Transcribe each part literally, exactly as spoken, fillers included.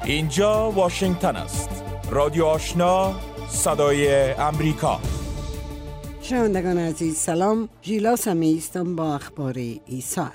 اینجا واشنگتن است. رادیو آشنا، صدای امریکا. شنوندگان عزیز سلام. ژیلا سمی هستم با اخبار این ساعت.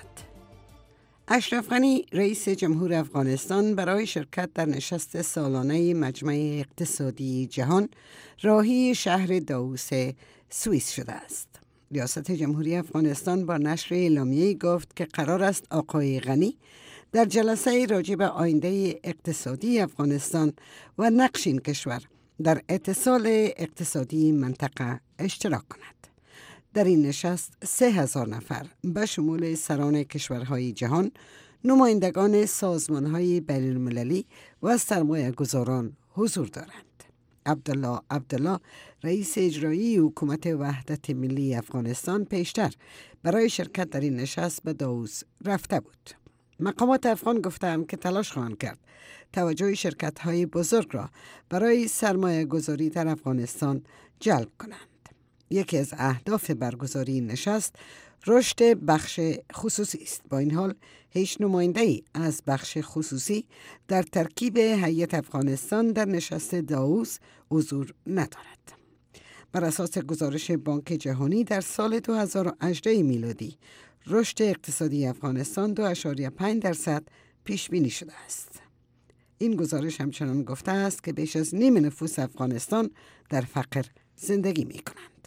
اشرف غنی رئیس جمهور افغانستان برای شرکت در نشست سالانه مجمع اقتصادی جهان راهی شهر داووس سوئیس شده است. ریاست جمهوری افغانستان با نشر اعلامیه‌ای گفت که قرار است آقای غنی در جلسه راجع به آینده اقتصادی افغانستان و نقش این کشور در اتصال اقتصادی منطقه اشتراک کند. در این نشست سه هزار نفر به شمول سران کشورهای جهان، نمایندگان سازمانهای بین المللی و سرمایه گذاران حضور دارند. عبدالله عبدالله رئیس اجرایی حکومت وحدت ملی افغانستان پیشتر برای شرکت در این نشست به داووس رفته بود. مقامات افغان گفتند که تلاش خواهند کرد توجه شرکت‌های بزرگ را برای سرمایه گذاری در افغانستان جلب کنند. یکی از اهداف برگزاری نشست رشد بخش خصوصی است. با این حال هیچ نماینده‌ای از بخش خصوصی در ترکیب هیئت افغانستان در نشست داووس حضور ندارد. بر اساس گزارش بانک جهانی در سال دو هزار و هجده میلادی رشد اقتصادی افغانستان دو ممیز پنج درصد پیش بینی شده است. این گزارش همچنان گفته است که بیش از نیم نفوس افغانستان در فقر زندگی می کنند.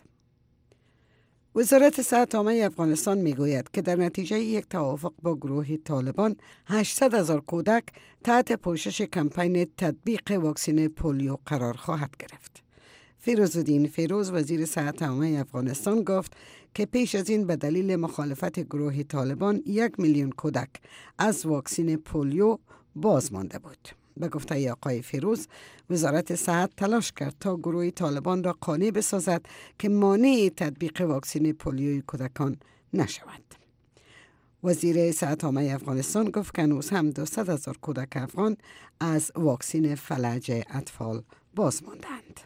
وزارت صحت عامه افغانستان می گوید که در نتیجه یک توافق با گروه طالبان هشتصد هزار کودک تحت پوشش کمپین تطبیق واکسن پولیو قرار خواهد گرفت. فیروزالدین فیروز وزیر صحت عامه افغانستان گفت که پیش از این به دلیل مخالفت گروه طالبان یک میلیون کودک از واکسن پولیو باز مانده بود. به گفته آقای فیروز، وزارت صحت تلاش کرد تا گروه طالبان را قانع بسازد که مانع تطبیق واکسن پولیوی کودکان نشود. وزیر صحت عامه افغانستان گفت که هنوز هم دویست هزار کودک افغان از واکسن فلج اطفال باز ماندند.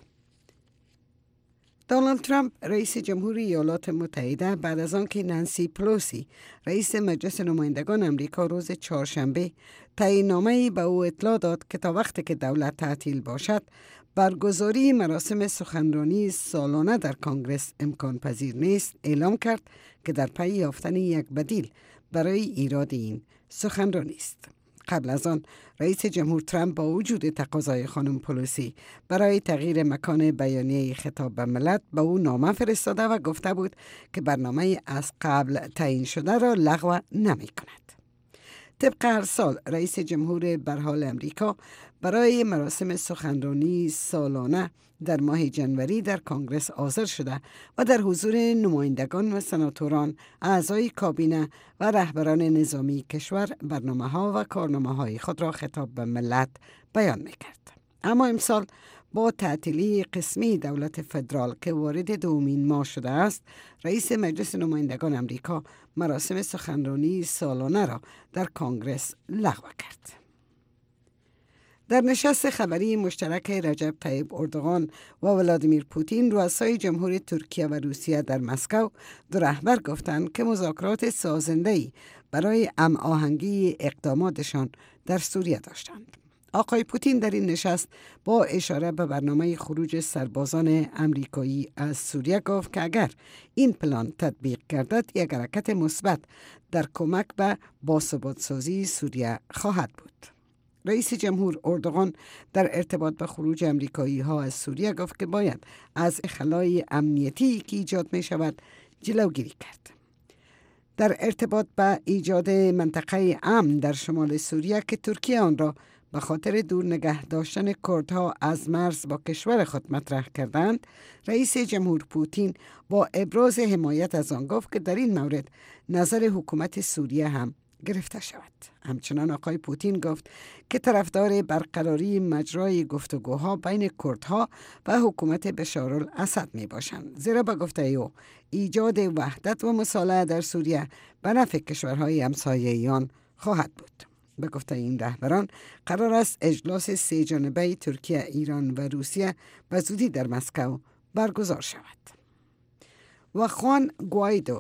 دونالد ترامپ رئیس جمهوری ایالات متحده بعد از آنکه نانسی پلوسی رئیس مجلس نمایندگان آمریکا روز چهارشنبه تعیین‌نامه‌ای به او اطلاع داد که تا وقتی که دولت تعطیل باشد برگزاری مراسم سخنرانی سالانه در کنگره امکان پذیر نیست، اعلام کرد که در پی یافتن یک بدیل برای ایراد این سخنرانی است. قبل از آن رئیس جمهور ترامپ با وجود تقاضای خانم پلوسی برای تغییر مکان بیانیه خطاب به ملت به او نامه فرستاده و گفته بود که برنامه از قبل تعیین شده را لغو نمی کند. طبق هر سال رئیس جمهور برحال امریکا برای مراسم سخنرانی سالانه در ماه جنوری در کنگره حاضر شده و در حضور نمایندگان و سناتوران، اعضای کابینه و رهبران نظامی کشور برنامه‌ها و کارنامه‌های خود را خطاب به ملت بیان می‌کرد. اما امسال با تعطیلی قسمی دولت فدرال که وارد دومین ماه شده است، رئیس مجلس نمایندگان امریکا مراسم سخنرانی سالانه را در کنگره لغو کرد. در نشست خبری مشترک رجب طیب اردوغان و ولادیمیر پوتین، رؤسای جمهور ترکیه و روسیه در مسکو، دو رهبر گفتند که مذاکرات سازنده‌ای برای هماهنگی اقداماتشان در سوریه داشتند. آقای پوتین در این نشست با اشاره به برنامه خروج سربازان امریکایی از سوریه گفت که اگر این پلان تطبیق گردد یک حرکت مثبت در کمک به باثبات‌سازی سوریه خواهد بود. رئیس جمهور اردوغان در ارتباط به خروج امریکایی ها از سوریه گفت که باید از خلای امنیتی که ایجاد می شود جلوگیری کرد. در ارتباط به ایجاد منطقه امن در شمال سوریه که ترکیه آن را به خاطر دور نگه داشتن کردها از مرز با کشور خود مطرح کردند، رئیس جمهور پوتین با ابراز حمایت از آن گفت که در این مورد نظر حکومت سوریه هم گرفته شود. همچنان آقای پوتین گفت که طرفدار برقراری مجرای گفتگوها بین کردها و حکومت بشارالاسد می باشند، زیرا به گفته او ایجاد وحدت و مصالحه در سوریه به نفع کشورهای همسایه آن خواهد بود. به گفته این رهبران قرار است اجلاس سه جانبه ترکیه، ایران و روسیه به زودی در مسکو برگزار شود. و خوان گوایدو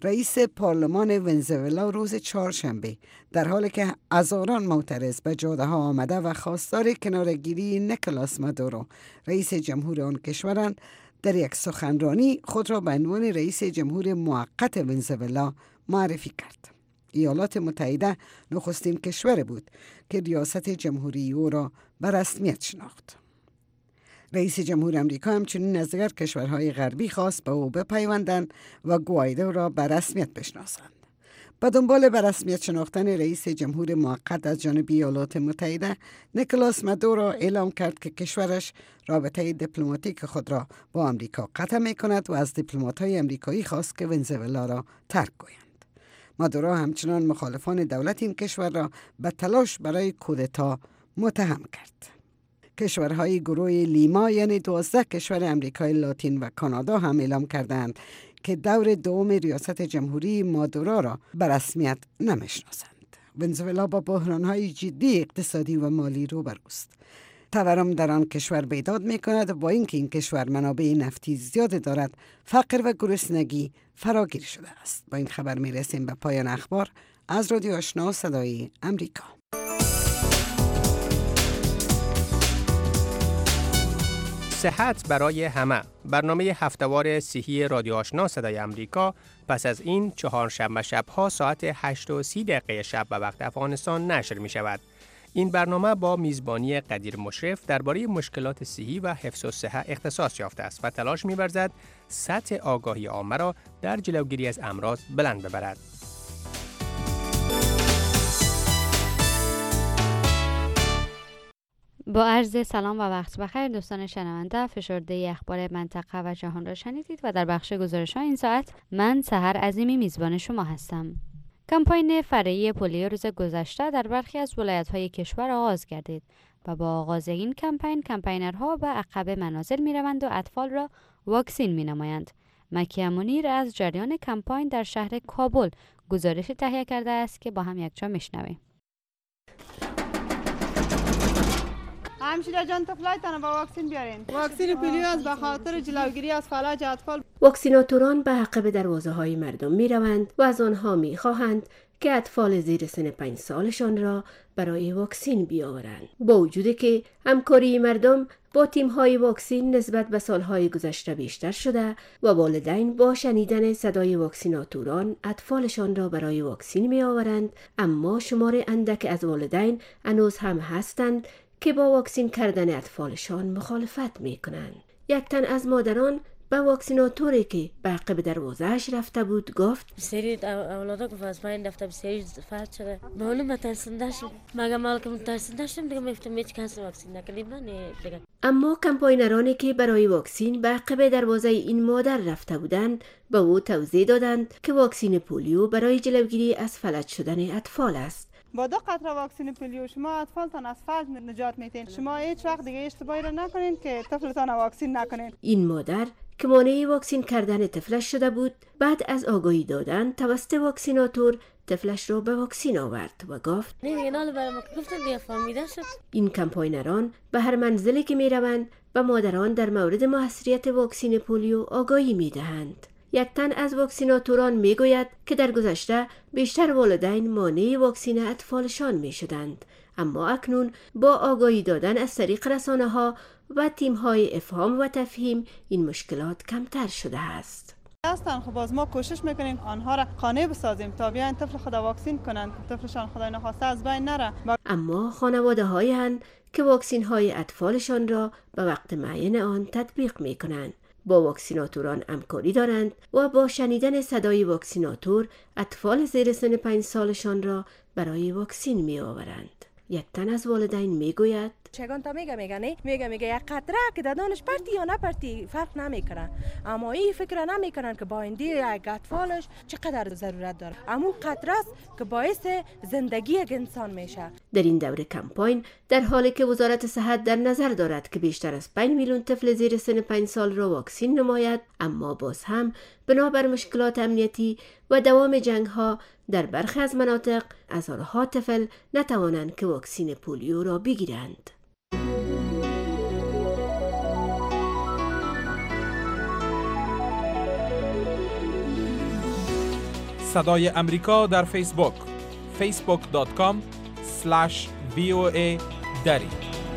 رئیس پارلمان ونزوئلا روز چهارشنبه در حالی که هزاران معترض به جاده ها آمده و خواستار کناره‌گیری نیکولاس مادورو رئیس جمهور آن کشورند، در یک سخنرانی خود را به عنوان رئیس جمهور موقت ونزوئلا معرفی کرد. ایالات متحده نخستین کشور بود که ریاست جمهوری او را به رسمیت شناخت. رئیس جمهور امریکا همچنین از دیگر کشورهای غربی خواست به او بپیوندند و گوایدو را به رسمیت بشناسند. به دنبال به رسمیت شناختن رئیس جمهور موقت از جانب ایالات متحده، نیکولاس مادورو اعلام کرد که کشورش رابطه دیپلماتیک خود را با امریکا قطع می کند و از دیپلمات‌های امریکایی خواست که ونزوئلا را ترک کنند. مادورو همچنان مخالفان دولت این کشور را به تلاش برای کودتا متهم کرد. کشورهای گروه لیما یعنی دوازده کشور امریکای لاتین و کانادا هم اعلام کردند که دور دوم ریاست جمهوری مادورو را به رسمیت نمیشناسند. ونزوئلا با بحرانهای جدی اقتصادی و مالی روبروست. تورم در آن کشور بیداد می‌کند و با اینکه این کشور منابع نفتی زیاد دارد، فقر و گرسنگی فراگیر شده است. با این خبر می‌رسیم به پایان اخبار از رادیو آشنا صدای امریکا. صحت برای همه، برنامه هفتهوار صحی رادیو آشنا صدای امریکا پس از این چهارشنبه شب‌ها ساعت هشت و سی دقیقه شب به وقت افغانستان نشر می شود. این برنامه با میزبانی قدیر مشرف درباره مشکلات صحی و حفظ الصحه اختصاص یافته است و تلاش می‌ورزد سطح آگاهی عامه را در جلوگیری از امراض بلند ببرد. با عرض سلام و وقت بخیر دوستان شنونده، فشرده اخبار منطقه و جهان را شنیدید و در بخش گزارش‌ها این ساعت من سحر عظیمی میزبان شما هستم. کمپاین فرعی پولیو روز گذشته در برخی از ولایت‌های کشور آغاز گردید و با آغاز این کمپین کمپینرها به عقب منازل می‌روند و اطفال را واکسین می‌نمایند. مکی منیر از جریان کمپاین در شهر کابل گزارش تهیه کرده است که با هم یکجا می‌شنویم. همشیره جان طفلایتان با واکسین بیارین. واکسین پولیو از به خاطر جلوگیری از فلج اطفال. واکسیناتوران به عقب دروازه‌های مردم می‌روند و از آنها می‌خواهند که اطفال زیر سن پنج سالشان را برای واکسین بیاورند. با وجودی که همکاری مردم با تیم‌های واکسین نسبت به سال‌های گذشته بیشتر شده و والدین با شنیدن صدای واکسیناتوران اطفالشان را برای واکسین می‌آورند، اما شمار اندک از والدین هنوز هم هستند که با واکسین کردن اطفالشان مخالفت میکنند. یک تن از مادران به واکسیناتوری که به عقب دروازه‌اش رفته بود گفت: سری اولادا گفت از پایین رفته سری فرد شده. معلوم مترسنده شد. مگه مالک مترسنده شدم دیگه میفتم هیچ کس واکسین نکردیم نه دیگه. اما کمپاینرانی که برای واکسین به عقب دروازه این مادر رفته بودند به او توضیح دادند که واکسین پولیو برای جلوگیری از فلج شدن اطفال است. با دو قطره واکسین پولیو شما اطفالتان از فلج نجات میتین. شما هیچ وقت دیگه اشتباهی را نکنین که طفلتان واکسین نکنین. این مادر که مانع واکسین کردن طفلش شده بود، بعد از آگاهی دادن توسط واکسیناتور طفلش را به واکسین آورد و گفت: نه دیگه نال برام گفتن دیگه فهمیده شد. این کمپاینران به هر منزلی که میروند به مادران در مورد موثریت واکسین پولیو آگاهی میدهند. یک تن از واکسیناتوران میگوید که در گذشته بیشتر والدین مانع واکسین اطفالشان می شدند، اما اکنون با آگاهی دادن از طریق رسانه ها و تیم های افهام و تفهیم این مشکلات کمتر شده است. هستن خب باز ما کوشش میکنیم آنها را قانع بسازیم تا بیاین طفل خود واکسین کنند، طفلشان خدای نخواسته از بین نره. اما خانواده هایی که واکسین های اطفالشان را به وقت معین آن تطبیق می کنند. با واکسیناتوران همکاری دارند و با شنیدن صدای واکسیناتور اطفال زیر سن پنج سالشان را برای واکسین می آورند. یک تن از والدین می گوید: چگان تا میگه میگه نه میگه میگه یک قطره که دادانش پرتی یا نپرتی فرق نمیکنه، اما این فکر نمیکنن که با ایندی یک اطفالش چقدر ضرورت داره. اما قطره است که باعث زندگی یک انسان میشه. در این دوره کمپاین در حالی که وزارت صحت در نظر دارد که بیشتر از پنج میلیون طفل زیر سن پنج سال را واکسین نماید، اما باز هم بنابر مشکلات امنیتی و دوام جنگ ها در برخی از مناطق هزارها طفل نتوانند که واکسین پولیو را بگیرند. صدای امریکا در فیسبوک فیسبوک دات کام اسلش وی او ای دری.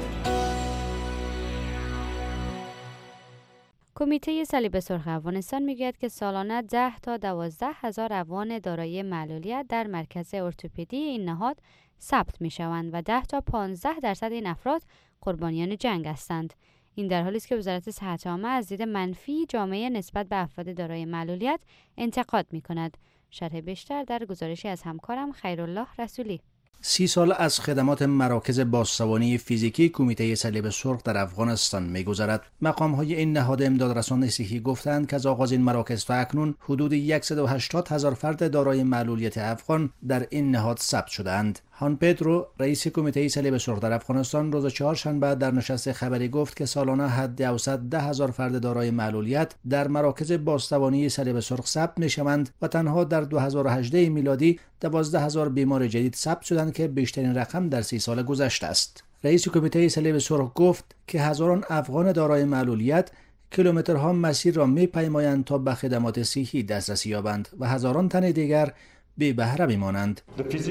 کمیته صلیب سرخ افغانستان میگوید که سالانه ده تا دوازده هزار افغان دارای معلولیت در مرکز ارتوپدی این نهاد ثبت می شوند و ده تا پانزده درصد این افراد قربانیان جنگ هستند. این در حالی است که وزارت صحت عامه از دید منفی جامعه نسبت به افراد دارای معلولیت انتقاد می کند. شرح بیشتر در گزارشی از همکارم خیرالله رسولی. سی سال از خدمات مراکز بازسوانی فیزیکی کمیته صلیب سرخ در افغانستان می‌گذرد. مقام‌های این نهاد امدادرسان صحی گفتند که از آغاز این مراکز تا اکنون حدود صد و هشتاد هزار فرد دارای معلولیت افغان در این نهاد ثبت شدند. هان پدرو رئیس کمیته صلیب سرخ در افغانستان روز چهارشنبه در نشست خبری گفت که سالانه حد اوسط ده هزار فرد دارای معلولیت در مراکز بازسوانی صلیب سرخ ثبت می‌شوند و تنها در دو هزار و هجده میلادی دوازده هزار بیمار جدید ثبت شدند که بیشترین رقم در سی سال گذشته است. رئیس کمیته صلیب سرخ گفت که هزاران افغان دارای معلولیت کیلومترها مسیر را می‌پیمایند تا به خدمات صحی دسترسی یابند و هزاران تن دیگر بی بهره میمانند.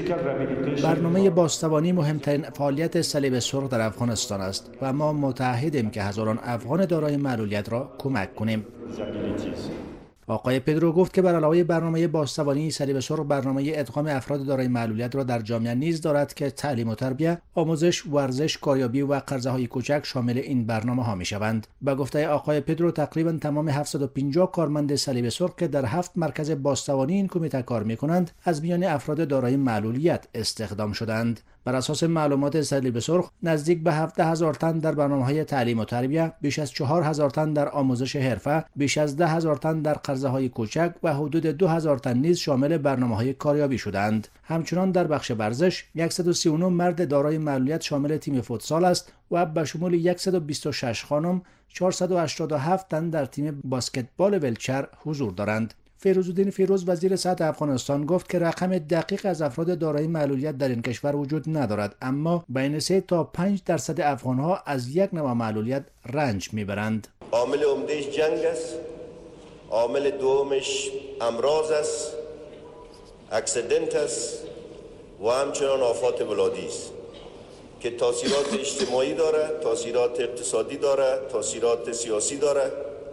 برنامه بازسوانی مهمترین فعالیت صلیب سرخ در افغانستان است و ما متعهدیم که هزاران افغان دارای معلولیت را کمک کنیم. آقای پدرو گفت که بر علاوه برنامه بازسوانی صلیب سرخ برنامه ادغام افراد دارای معلولیت را در جامعه نیز دارد که تعلیم و تربیت، آموزش، ورزش، کاریابی و قرضه‌های کوچک شامل این برنامه‌ها می‌شوند. به گفته آقای پدرو تقریباً تمام هفتصد و پنجاه کارمند صلیب سرخ که در هفت مرکز بازسوانی این کمیته کار می‌کنند از میان افراد دارای معلولیت استخدام شدند. بر اساس معلومات صلیب سرخ نزدیک به هفده هزار تن در برنامه‌های تعلیم و تربیت، بیش از چهار هزار تن در آموزش حرفه، بیش از ده هزار تن در قرضه‌های کوچک و حدود دو هزار تن نیز شامل برنامه‌های کاریابی شدند. همچنان در بخش ورزش صد و سی و نه مرد دارای معلولیت شامل تیم فوتسال است و به شمول صد و بیست و شش خانم، چهارصد و هشتاد و هفت تن در تیم بسکتبال ویلچر حضور دارند. فیروزالدین فیروز وزیر صحت افغانستان گفت که رقم دقیق از افراد دارای معلولیت در این کشور وجود ندارد، اما بین سه تا پنج درصد افغان‌ها از یک نوع معلولیت رنج میبرند. عامل عمده‌اش جنگ است، عامل دومش امراض است، اکسیدنت است و همچنان آفات ولادی است که تاثیرات اجتماعی داره، تاثیرات اقتصادی داره، تاثیرات سیاسی داره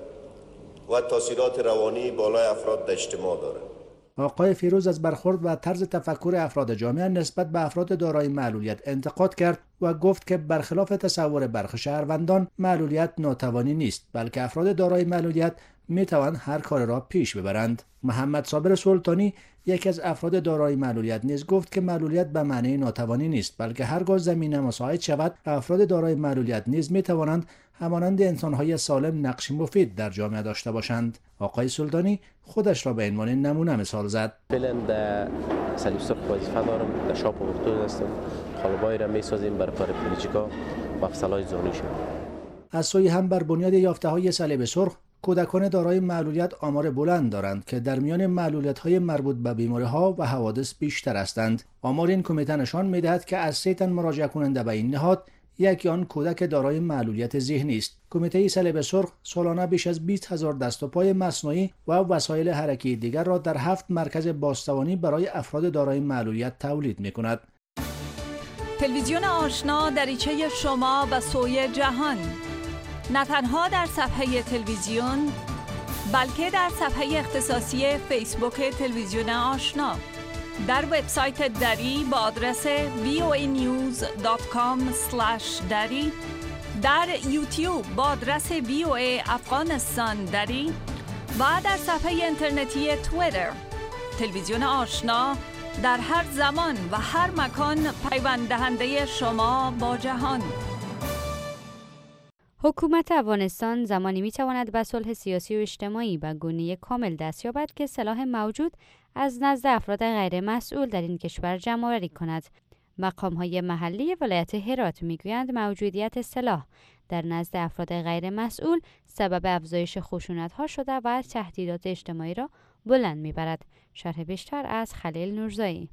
و تاثیرات روانی بالای افراد در اجتماع داره. آقای فیروز از برخورد و طرز تفکر افراد جامعه نسبت به افراد دارای معلولیت انتقاد کرد و گفت که برخلاف تصور برخی شهروندان معلولیت ناتوانی نیست، بلکه افراد دارای معلولیت می توانند هر کار را پیش ببرند. محمد صابر سلطانی یکی از افراد دارای معلولیت نیز گفت که معلولیت به معنی ناتوانی نیست، بلکه هرگاه زمینه مساعد شود افراد دارای معلولیت نیز می توانند همانند انسان‌های سالم نقش مفید در جامعه داشته باشند. آقای سلطانی خودش را به عنوان نمونه مثال زد. فعلا در صلیب سرخ وظیفه دارم، در شاپ و ارتوز هستم، قالب‌های را می‌سازیم برای کار پلیچیکا و افسرهای زانیشون. از سوی هم بر بنیاد یافته‌های صلیب سرخ کودکان دارای معلولیت آمار بلند دارند که در میان معلولیت‌های مربوط به بیماری‌ها و حوادث بیشتر هستند. آمار این کمیته نشان می‌دهد که از سه تن مراجعه کننده به این نهاد یکی آن کودک دارای معلولیت ذهنی است. کمیته صلیب سرخ سالانه بیش از بیست هزار دست و پای مصنوعی و وسایل حرکتی دیگر را در هفت مرکز بازسوانی برای افراد دارای معلولیت تولید می‌کند. تلویزیون آشنا دریچه شما به سوی جهان، نه تنها در صفحه تلویزیون بلکه در صفحه اختصاصی فیسبوک تلویزیون آشنا، در وبسایت دری با آدرس وی او ای نیوز دات کام اسلش دری، در یوتیوب با آدرس وی او ای افغانستان دری و در صفحه اینترنتی توییتر. تلویزیون آشنا در هر زمان و هر مکان پیوند دهنده شما با جهان. حکومت افغانستان زمانی میتواند به صلح سیاسی و اجتماعی به گونه کامل دست یابد که سلاح موجود از نزد افراد غیر مسئول در این کشور جمع‌آوری کند. مقام‌های محلی ولایت هرات میگویند موجودیت سلاح در نزد افراد غیر مسئول سبب افزایش خشونت‌ها شده و تهدیدات اجتماعی را بلند میبرد. شرح بیشتر از خلیل نورزایی.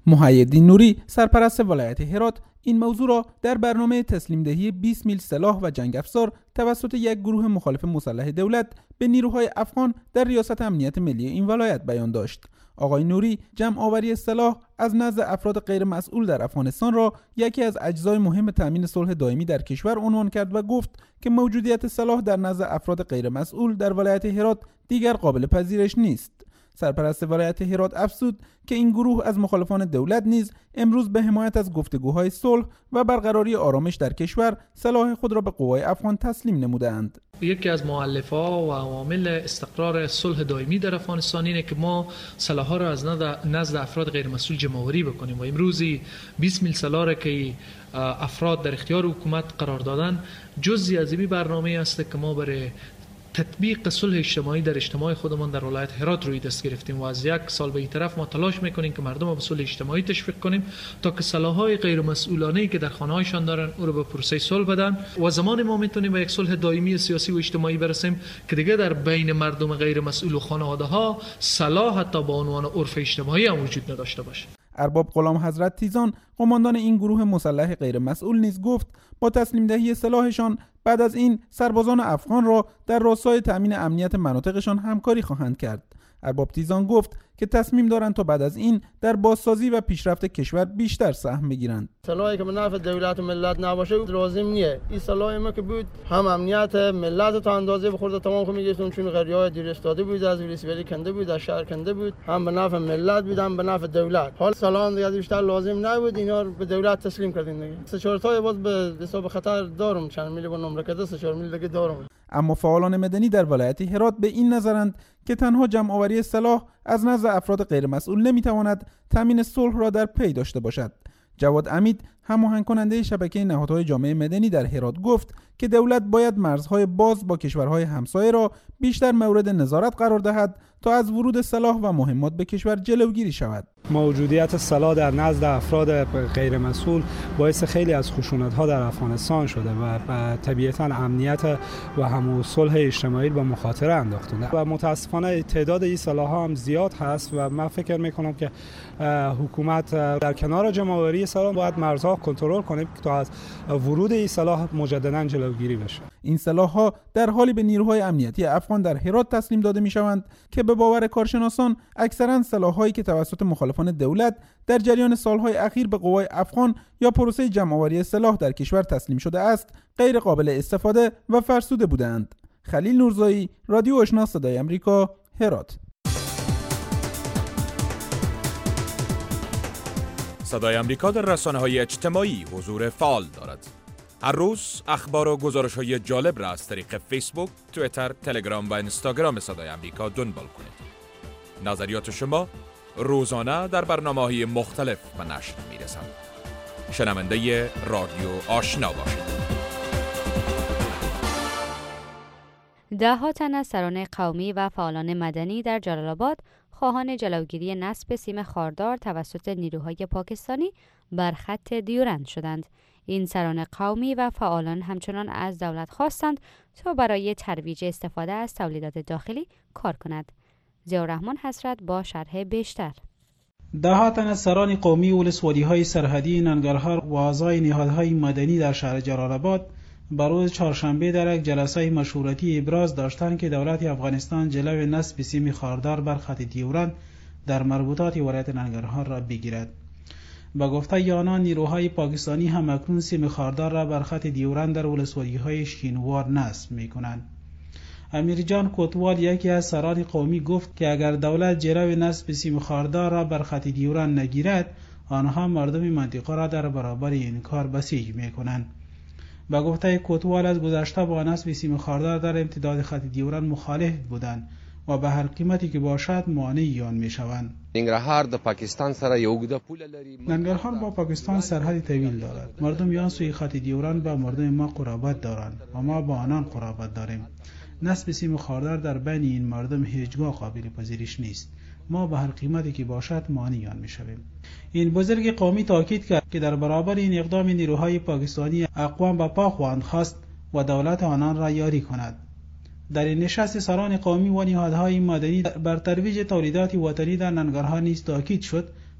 محیدین نوری سرپرست ولایت هرات این موضوع را در برنامه تسلیم دهی بیست میل سلاح و جنگ افزار توسط یک گروه مخالف مسلح دولت به نیروهای افغان در ریاست امنیت ملی این ولایت بیان داشت. آقای نوری جمع آوری سلاح از نزد افراد غیر مسئول در افغانستان را یکی از اجزای مهم تامین صلح دائمی در کشور عنوان کرد و گفت که موجودیت سلاح در نزد افراد غیر مسئول در ولایت هرات دیگر قابل پذیرش نیست. سرپرست ولایت هرات افزود که این گروه از مخالفان دولت نیز امروز به حمایت از گفتگوهای صلح و برقراری آرامش در کشور سلاح خود را به قوای افغان تسلیم نمودند. یکی از مؤلفه‌ها و عوامل استقرار صلح دائمی در افغانستان اینه که ما سلاح‌ها را از نزد افراد غیر مسئول جمع‌آوری بکنیم و امروزی بیست میل سلاح را که افراد در اختیار حکومت قرار دادن جزئی از این برنامه است که ما برای تطبیق صلح اجتماعی در اجتماع خودمان در ولایت هرات روی دست گرفتیم و از یک سال به این طرف ما تلاش میکنیم که مردم را به صلح اجتماعی تشویق کنیم تا که سلاح‌های غیر مسئولانه‌ای که در خانه‌هایشان دارن او را به پروسه صلح بدن و زمان ما میتونیم به یک صلح دائمی سیاسی و اجتماعی برسیم که دیگه در بین مردم غیر مسئول و خانواده‌ها سلاح حتی با عنوان عرف اجتماعی هم وجود نداشته باشه. ارباب غلام حضرت تیزان قماندان این گروه مسلح غیر مسئول نیز گفت با تسلیم دهی سلاحشان بعد از این سربازان افغان را در راستای تأمین امنیت مناطقشان همکاری خواهند کرد. ارباب تیزان گفت که تصمیم دارند تا بعد از این در بازسازی و پیشرفت کشور بیشتر سهم بگیرند. سلاحی که به نفع دولت و ملت نباشه لازم نیه. این سلاح ما که بود هم امنیت ملت تا اندازه بخورد تمام کنه میگفتم چون غریای دیر استاده بود از ریسیوری کنده بود از شهر کنده بود هم به نفع ملت بود هم به نفع دولت. حال سلاح دیگه بیشتر لازم نبود اینا رو به دولت تسلیم کردیم دیگه. سه چهار تا باز به حساب خطر دارم چند میلی با نمره کده سه چهار میلی دیگه دارم. اما فعالان مدنی در ولایت هرات به این نظرند که تنها جمع آوری سلاح از نزد افراد غیر مسئول نمیتواند تامین صلح را در پی داشته باشد. جواد امید هماهنگ کننده شبکه نهادهای جامعه مدنی در هرات گفت که دولت باید مرزهای باز با کشورهای همسایه را بیشتر مورد نظارت قرار دهد تا از ورود سلاح و مهمات به کشور جلوگیری شود. موجودیت سلاح در نزد افراد غیر مسئول باعث خیلی از خشونت‌ها در افغانستان شده و طبیعتاً امنیت و هم صلح اجتماعی به مخاطره انداخته و متاسفانه تعداد این سلاح‌ها هم زیاد هست و من فکر می‌کنم که حکومت در کنار جمع‌آوری سلاح باید مرزها کنترل کنه تا از ورود این سلاح مجدداً جلوگیری بشه. این سلاح‌ها در حالی به نیروهای امنیتی افغان در هرات تسلیم داده می‌شوند که به باور کارشناسان اکثراً سلاح‌هایی که توسط مخالفان دولت در جریان سالهای اخیر به قوای افغان یا پروسه جمع‌آوری سلاح در کشور تسلیم شده است غیر قابل استفاده و فرسوده بودند. خلیل نورزایی، رادیو آشنا صدای آمریکا، هرات. صدای آمریکا در رسانه‌های اجتماعی حضور فعال دارد. هر روز اخبار و گزارش‌های جالب را از طریق فیسبوک، توییتر، تلگرام و اینستاگرام صدای آمریکا دنبال کنید. نظریات شما روزانه در برنامه‌های مختلف به نشر می‌رسند. شنونده رادیو آشنا باشید. ده ها تن از سران قومی و فعالان مدنی در جلال آباد خواهان جلوگیری نصب سیم خاردار توسط نیروهای پاکستانی بر خط دیورند شدند. این سران قومی و فعالان همچنان از دولت خواستند تا برای ترویج استفاده از تولیدات داخلی کار کند. ضیاءالرحمن حسرت با شرح بیشتر. ده ها تن از سران قومی ولسوالی‌های سرحدی ننگرهار و اعضای نهادهای مدنی در شهر جلال آباد بر روز چهارشنبه در یک جلسه مشورتی ابراز داشتند که دولت افغانستان جلوی نصب سیم خاردار بر خط دیورند در مربوطات ولایت ننگرهار را بگیرد. با گفته آنان نیروهای پاکستانی هم اکنون سیم خاردار را بر خط دیورند در ولسوالی‌های شینوار نصب می‌کنند. امیر جان کوتوال یکی از سران قومی گفت که اگر دولت جلوی نصب سیم خاردار را بر خط دیورند نگیرد آنها مردم منطقه را در برابر این کار بسیج می‌کنند. با گفته کوتوال از گذشته با نصب سیم خاردار در امتداد خط دیورند مخالف بودند و به هر قیمتی که باشد مانع آن میشوند. ننگرهار د پاکستان سره یو اوږده پوله لري. ننگرهار با پاکستان سرحد طویل دارد. مردم یان سوی خط دیورند با مردم ما قرابت دارند و ما با آنان قرابت داریم. نصب سیم خاردار در بین این مردم هیچگاه قابل پذیرش نیست. ما به هر قیمتی که باشد مانع آن میشویم. این بزرگ قومی تاکید کرد که در برابر این اقدام نیروهای پاکستانی اقوام به پا خواهند خواست و دولت آنان را یاری کند. در این نشست سران قومی و نهادهای مدنی بر ترویج تولیدات وطنی در ننگرهار نیز تاکید شد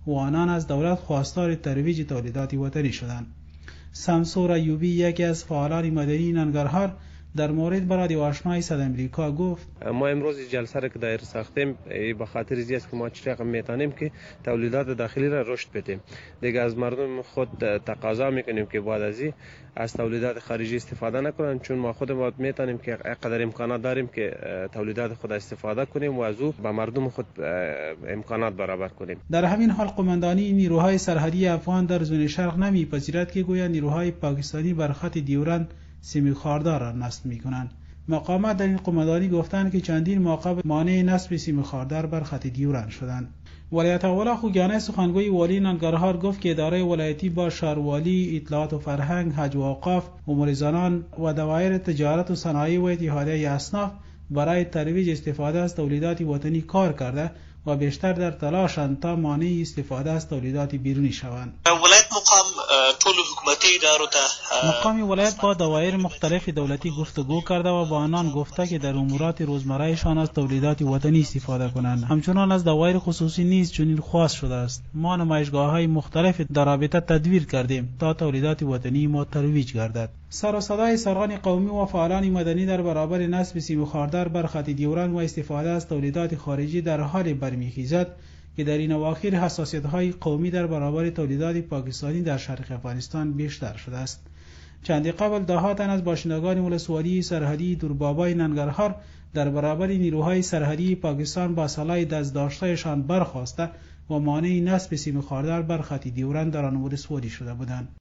و آنان از دولت خواستار ترویج تولیدات وطنی شدند. سمسور ایوبی یکی از فعالان مدنی ننگرهار در مورد به رادیو آشنای صدای امریکا گفت ما امروز جلسه را که دایر ساختیم به خاطر زی است که ما چه رقم میتونیم که تولیدات داخلی را رشد بدیم. دیگه از مردم خود تقاضا میکنیم که بعد از این از تولیدات خارجی استفاده نکنن، چون ما خود ما میتونیم که قدر امکانات داریم که تولیدات خود استفاده کنیم و از او به مردم خود امکانات برابر کنیم. در همین حال قماندانی نیروهای سرحدی افغان در زون شرق نمیپذیرد که گویا نیروهای پاکستانی بر خط دیورند سیمی خاردار را نصب می‌کنند. مقامات در این قماندانی گفتند که چندین موقع مانع نصب سیمی خاردار بر خط دیورند شدند. ولایت اولا خوگیانه سخنگوی والی ننگرهار گفت که اداره ولایتی با شهروالی، اطلاعات و فرهنگ، حج و اوقاف، امور زنان و دوایر تجارت و صنایع و اتحادیه اصناف برای ترویج استفاده از تولیدات وطنی کار کرده و بیشتر در تلاشند تا مانع استفاده از تولیدات بیرونی شوند. ولایت مقام ټول حکومتي ادارو ته مقام ولایت با دوایر مختلف دولتی گفتگو کرده و با آنان گفته که در امورات روزمرهشان از تولیدات وطنی استفاده کنند. همچنان از دوایر خصوصی نیز چنین خواست شده است. ما نمایشگاه‌های مختلف در رابطه تدویر کردیم تا تولیدات وطنی ما ترویج گردد. سر و صدای سران قومی و فعالان مدنی در برابر نصب سیم خاردار بر خط دیورند و استفاده از تولیدات خارجی در حال برمیخیزد که در این اواخر حساسیت‌های قومی در برابر تولیدات پاکستانی در شرق افغانستان بیشتر شده است. چندی قبل ده تن از باشندگان ولسوالی سرحدی دوربابای ننگرهار در برابر نیروهای سرحدی پاکستان با سلاح دستداشتهشان برخاسته و مانع نصب سیم خاردار بر خط دیورند در آن ولسوالی شده بودند.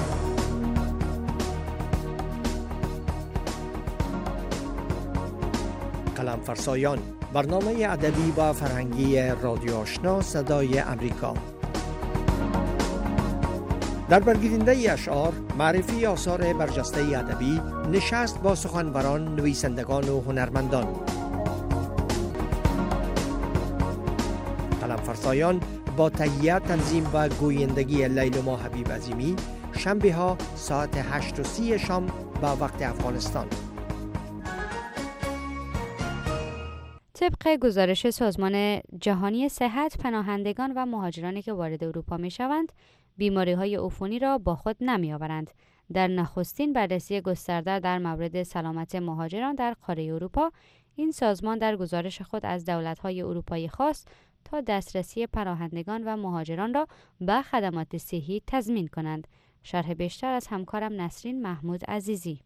قلم فرسایان، برنامه ادبی و فرهنگی رادیو آشنا صدای امریکا. در برگزیدنده اشعار، معرفی آثار برجسته ادبی، نشست با سخنوران، نویسندگان و هنرمندان. قلم فرسایان با تهیه، تنظیم و گویندگی لیلما حبیب عظیمی، شنبه ها ساعت هشت و سی شام به وقت افغانستان. طبق گزارش سازمان جهانی صحت، پناهندگان و مهاجرانی که وارد اروپا می شوند بیماری‌های عفونی را با خود نمی آورند. در نخستین بررسی گسترده در مورد سلامت مهاجران در قاره اروپا، این سازمان در گزارش خود از دولت‌های اروپایی خواست تا دسترسی پناهندگان و مهاجران را به خدمات صحی تضمین کنند. شرح بیشتر از همکارم نسرین محمود عزیزی.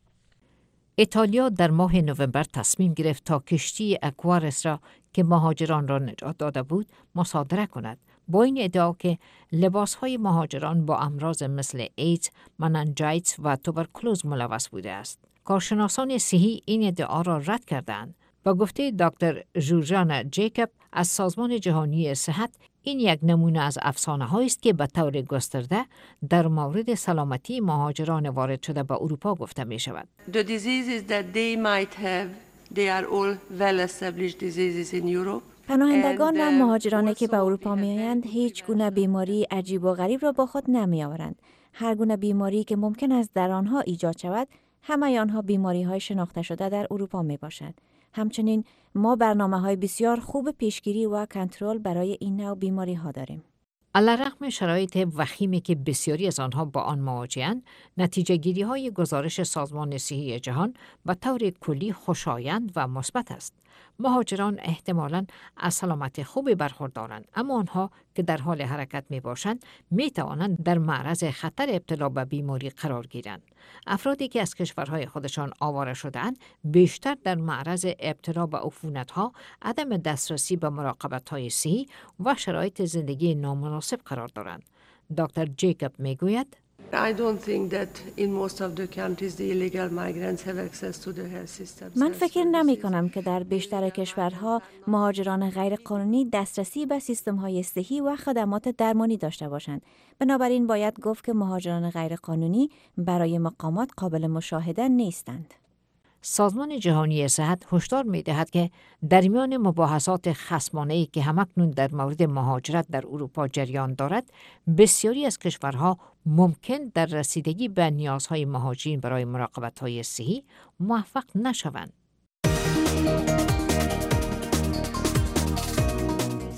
ایتالیا در ماه نوامبر تصمیم گرفت تا کشتی اکوارس را که مهاجران را نجات داده بود مصادره کند، با این ادعا که لباسهای مهاجران با امراض مثل ایدز، مننجایتس و توبرکلوز ملوث بوده است. کارشناسان صحی این ادعا را رد کردند. با گفته دکتر جورجانا جیکوب از سازمان جهانی صحت، این یک نمونه از افسانه هایی است که به طور گسترده در مورد سلامتی مهاجران وارد شده به اروپا گفته می شود. The diseases that they might have, they are all well established diseases in Europe. پناهندگان و مهاجرانی که به اروپا می آیند هیچ گونه بیماری عجیب و غریب را با خود نمی آورند. هر گونه بیماری که ممکن است در آنها ایجاد شود، همه آنها بیماری های شناخته شده در اروپا می باشد. همچنین ما برنامه‌های بسیار خوب پیشگیری و کنترل برای این نوع بیماری ها داریم. علیرغم شرایط وخیمی که بسیاری از آنها با آن مواجه‌اند، نتیجه گیری های گزارش سازمان صحی جهان به طور کلی خوشایند و مثبت است. مهاجران احتمالاً از سلامت خوبی برخوردارند، اما آنها که در حال حرکت می باشند می توانند در معرض خطر ابتلا به بیماری قرار گیرند. افرادی که از کشورهای خودشان آواره شده‌اند بیشتر در معرض ابتلا به عفونت‌ها، عدم دسترسی به مراقبت‌های صحی و شرایط زندگی نامناسب قرار دارند. دکتر جیکوب می گوید I don't think that in most of the countries the illegal migrants have access to the health systems. من فکر نمی کنم که در بیشتر کشورها مهاجران غیرقانونی دسترسی به سیستم‌های صحی و خدمات درمانی داشته باشند. بنابراین باید گفت که مهاجران غیرقانونی برای مقامات قابل مشاهده نیستند. سازمان جهانی صحت هشدار می‌دهد که در میان مباحثات خصمانه‌ای که همکنون در مورد مهاجرت در اروپا جریان دارد، بسیاری از کشورها ممکن در رسیدگی به نیازهای مهاجرین برای مراقبت‌های صحی موفق نشوند.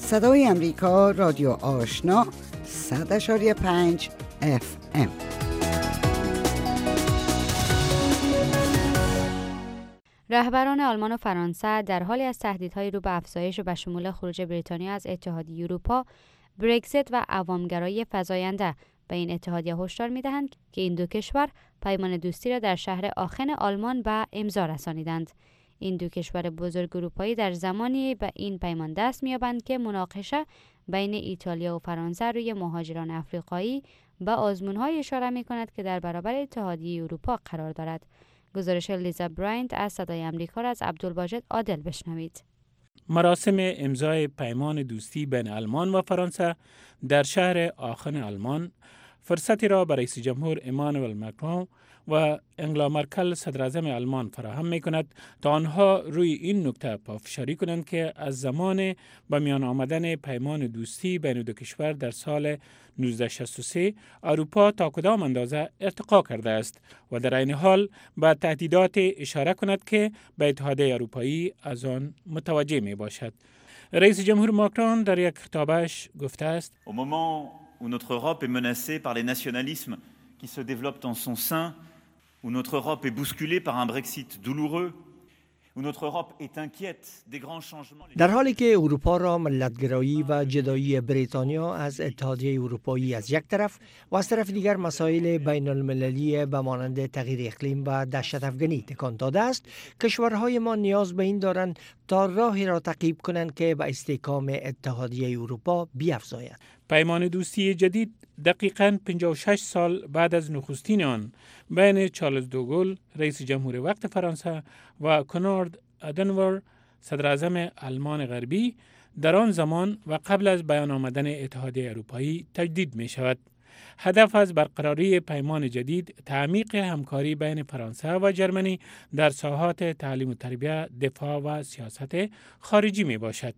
صدای امریکا رادیو آشنا صد اشاری پنج اف ام. رهبران آلمان و فرانسه در حالی از تهدیدهای رو به افزایش و به شمول خروج بریتانیا از اتحادیه اروپا، برگزیت و عوامگرایی فزاینده به این اتحادیه هشدار می‌دهند که این دو کشور پیمان دوستی را در شهر آخن آلمان به امضا رسانیدند. این دو کشور بزرگ اروپایی در زمانی به این پیمان دست می‌یابند که مناقشه بین ایتالیا و فرانسه روی مهاجران افریقایی به آزمون‌های اشاره می‌کند که در برابر اتحادیه اروپا قرار دارد. گزارش لیزا براینت از صدای امریکا را از عبدالواجد عادل بشنوید. مراسم امضای پیمان دوستی بین آلمان و فرانسه در شهر آخن آلمان فرصتی را برای رئیس جمهور امانوئل ماکرون و انگلا مرکل صدر اعظم آلمان فراهم می کند تا آنها روی این نکته پافشاری کنند که از زمان به میان آمدن پیمان دوستی بین دو کشور در سال نوزده شصت و سه اروپا تا کدام اندازه ارتقا کرده است و در این حال به تهدیدات اشاره کند که به اتحادیه اروپایی از آن متوجه می باشد. رئیس جمهور ماکرون در یک خطابش گفته است: Au moment où notre Europe est menacée par les nationalismes qui se développent en son sein, où notre Europe est bousculée par un Brexit douloureux, où notre Europe est inquiète des grands changements. در حالی که اروپا را ملت‌گرایی و جدایی بریتانیا از اتحادیه اروپایی از یک طرف و از طرف دیگر مسائل بین المللی به مانند تغییر اقلیم و دهشت افغانی تکان داده است، کشورهای ما نیاز به این دارند تا راهی را تعقیب کنند که به استحکام اتحادیه اروپا بیفزاید. پیمان دوستی جدید دقیقاً پنجاه و شش سال بعد از نخستین آن بین چارلز دوگل رئیس جمهور وقت فرانسه و کنراد آدنور صدر اعظم آلمان غربی در آن زمان و قبل از بیان آمدن اتحادیه اروپایی تجدید می شود. هدف از برقراری پیمان جدید تعمیق همکاری بین فرانسه و جرمنی در ساحات تعلیم و تربیت، دفاع و سیاست خارجی می باشد.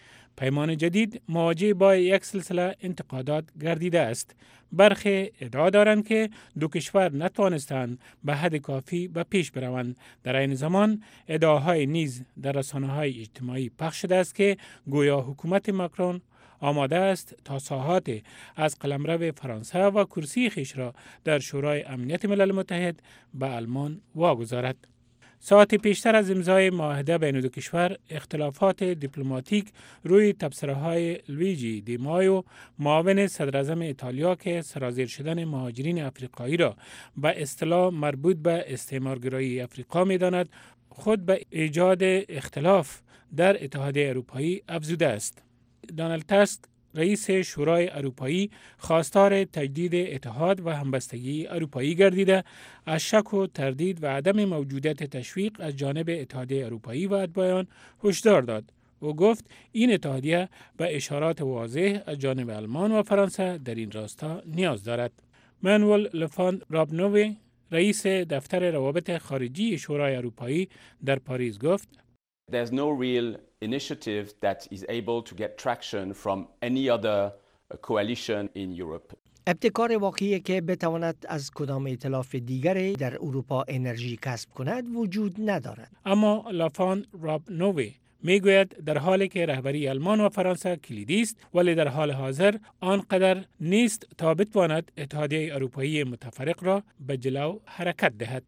پیمان جدید مواجه با یک سلسله انتقادات گردیده است. برخی ادعا دارند که دو کشور نتوانستند به حد کافی به پیش بروند. در این زمان ادعاهای نیز در رسانه‌های اجتماعی پخش شده است که گویا حکومت ماکرون آماده است تا ساحات از قلمرو فرانسه و کرسی خویش را در شورای امنیت ملل متحد به آلمان واگذارد. ساعت پیشتر از امضای معاهده بین دو کشور، اختلافات دیپلماتیک روی تبصره‌های لویجی دی مایو، معاون صدر اعظم ایتالیا که سرازیر شدن مهاجرین افریقایی را به اصطلاح مربوط به استعمارگرایی افریقا می‌داند، خود به ایجاد اختلاف در اتحادیه اروپایی افزوده است. دونالد تاسک رئیس شورای اروپایی خواستار تجدید اتحاد و همبستگی اروپایی گردیده، از شک و تردید و عدم موجودیت تشویق از جانب اتحادیه اروپایی و اتباعان هشدار داد. او گفت این اتحادیه به اشارات واضح از جانب آلمان و فرانسه در این راستا نیاز دارد. مانوئل لفاند رابنوی رئیس دفتر روابط خارجی شورای اروپایی در پاریس گفت: There's no real initiative that is able to get traction from any other coalition in Europe. ابتکار واقعی که بتواند از کدام ائتلاف دیگری در اروپا انرژی کسب کند وجود ندارد. اما لافان رابنوی میگوید در حالی که رهبری آلمان و فرانسه کلیدی است، ولی در حال حاضر آنقدر نیست تا بتواند اتحادیه اروپایی متفرق را به جلو حرکت دهد.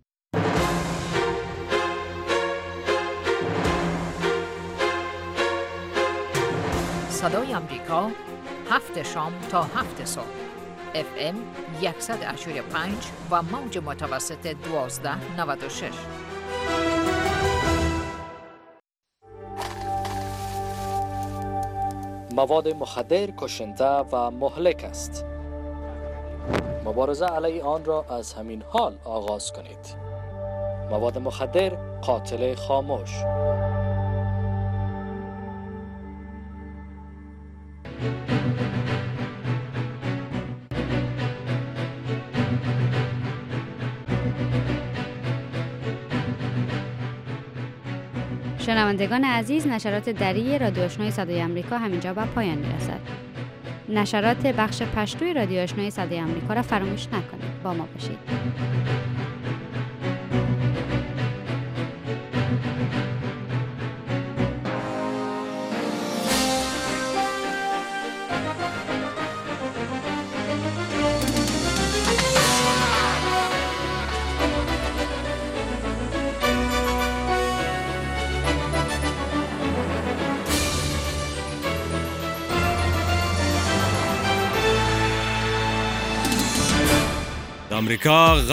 صدای امریکا هفت شام تا هفت صبح اف ام صد و پنج و موج متوسط دوازده نود و شش. مواد مخدر کشنده و مهلک است. مبارزه علیه آن را از همین حال آغاز کنید. مواد مخدر قاتل خاموش. شنوندگان عزیز، نشرات دری رادیو آشنای صدای آمریکا همینجا به پایان میرسد. نشرات بخش پشتوی رادیو آشنای صدای آمریکا را فراموش نکنید. با ما باشید. آمریکا